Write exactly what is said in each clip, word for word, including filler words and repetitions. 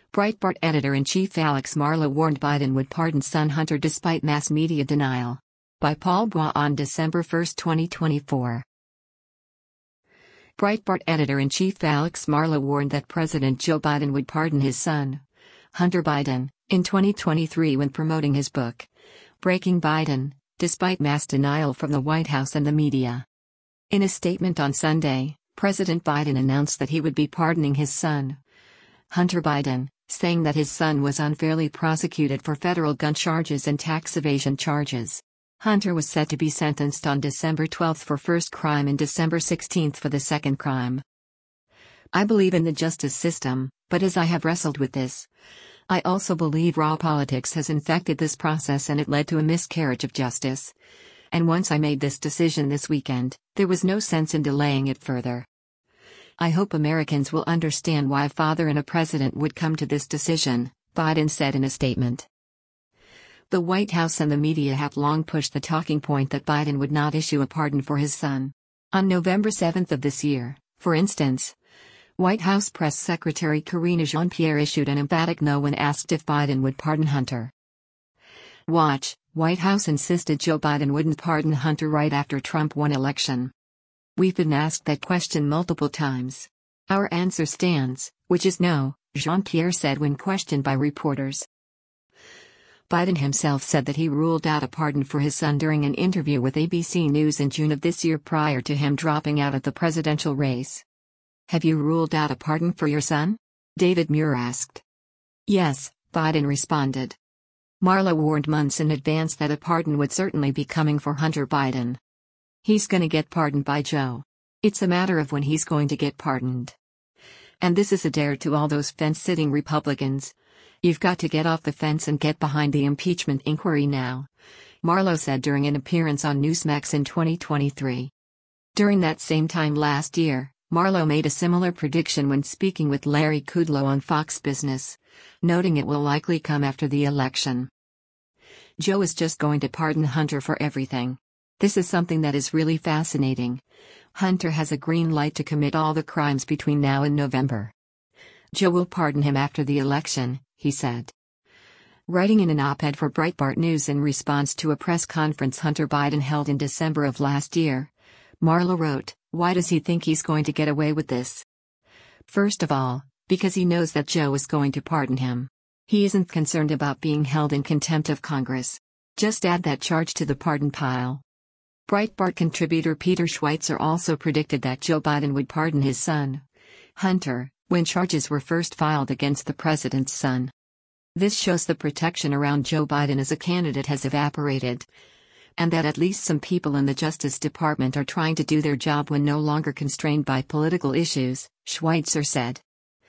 Breitbart editor-in-chief Alex Marlow warned Biden would pardon son Hunter despite mass media denial. By Paul Bois on December first, twenty twenty-four. Breitbart editor-in-chief Alex Marlow warned that President Joe Biden would pardon his son, Hunter Biden, in twenty twenty-three when promoting his book, Breaking Biden, despite mass denial from the White House and the media. In a statement on Sunday, President Biden announced that he would be pardoning his son, Hunter Biden, saying that his son was unfairly prosecuted for federal gun charges and tax evasion charges. Hunter was set to be sentenced on December twelfth for first crime and December sixteenth for the second crime. I believe in the justice system, but as I have wrestled with this, I also believe raw politics has infected this process and it led to a miscarriage of justice. And once I made this decision this weekend, there was no sense in delaying it further. I hope Americans will understand why a father and a president would come to this decision, Biden said in a statement. The White House and the media have long pushed the talking point that Biden would not issue a pardon for his son. On November seventh of this year, for instance, White House Press Secretary Karine Jean-Pierre issued an emphatic no when asked if Biden would pardon Hunter. Watch, White House insisted Joe Biden wouldn't pardon Hunter right after Trump won election. We've been asked that question multiple times. Our answer stands, which is no, Jean-Pierre said when questioned by reporters. Biden himself said that he ruled out a pardon for his son during an interview with A B C News in June of this year prior to him dropping out of the presidential race. Have you ruled out a pardon for your son? David Muir asked. Yes, Biden responded. Marlow warned months in advance that a pardon would certainly be coming for Hunter Biden. He's gonna get pardoned by Joe. It's a matter of when he's going to get pardoned. And this is a dare to all those fence-sitting Republicans. You've got to get off the fence and get behind the impeachment inquiry now, Marlow said during an appearance on Newsmax in twenty twenty-three. During that same time last year, Marlow made a similar prediction when speaking with Larry Kudlow on Fox Business, noting it will likely come after the election. Joe is just going to pardon Hunter for everything. This is something that is really fascinating. Hunter has a green light to commit all the crimes between now and November. Joe will pardon him after the election, he said. Writing in an op-ed for Breitbart News in response to a press conference Hunter Biden held in December of last year, Marlow wrote, "Why does he think he's going to get away with this? First of all, because he knows that Joe is going to pardon him. He isn't concerned about being held in contempt of Congress. Just add that charge to the pardon pile." Breitbart contributor Peter Schweitzer also predicted that Joe Biden would pardon his son, Hunter, when charges were first filed against the president's son. This shows the protection around Joe Biden as a candidate has evaporated, and that at least some people in the Justice Department are trying to do their job when no longer constrained by political issues, Schweitzer said.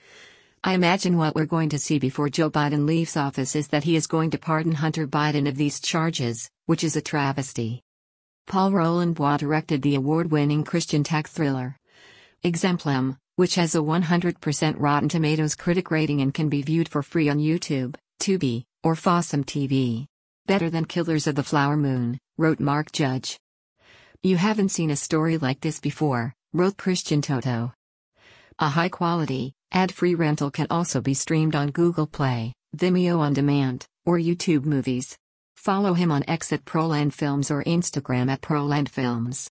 I imagine what we're going to see before Joe Biden leaves office is that he is going to pardon Hunter Biden of these charges, which is a travesty. Paul Roland Bois directed the award-winning Christian tech thriller Exemplum, which has a one hundred percent Rotten Tomatoes critic rating and can be viewed for free on YouTube, Tubi, or Fossum T V. Better than Killers of the Flower Moon, wrote Mark Judge. You haven't seen a story like this before, wrote Christian Toto. A high-quality, ad-free rental can also be streamed on Google Play, Vimeo On Demand, or YouTube Movies. Follow him on X at Proland Films or Instagram at Proland Films.